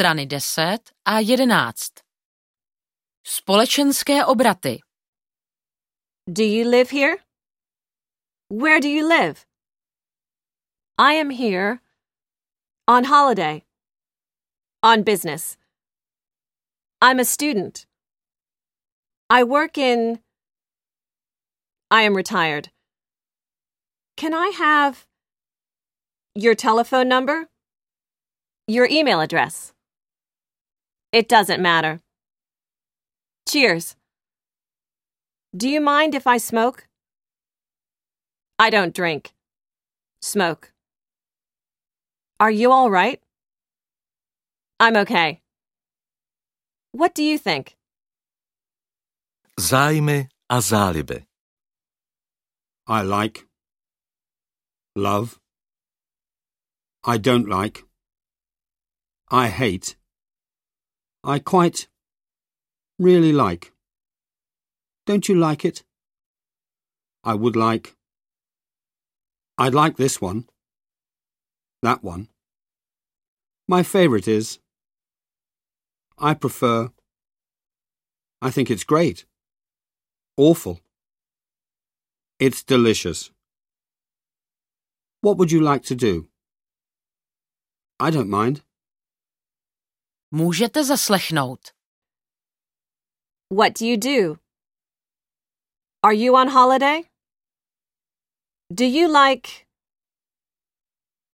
strany 10 a 11. Společenské obraty. Do you live here? Where do you live? I am here on holiday. On business. I'm a student. I work in... I am retired. Can I have your telephone number? Your email address? It doesn't matter. Cheers. Do you mind if I smoke? I don't drink. Smoke. Are you all right? I'm okay. What do you think? Zájmy a záliby. I like. Love. I don't like. I hate. I quite. Really like. Don't you like it? I would like. I'd like this one. That one. My favourite is. I prefer. I think it's great. Awful. It's delicious. What would you like to do? I don't mind. Můžete zaslechnout. What do you do? Are you on holiday? Do you like...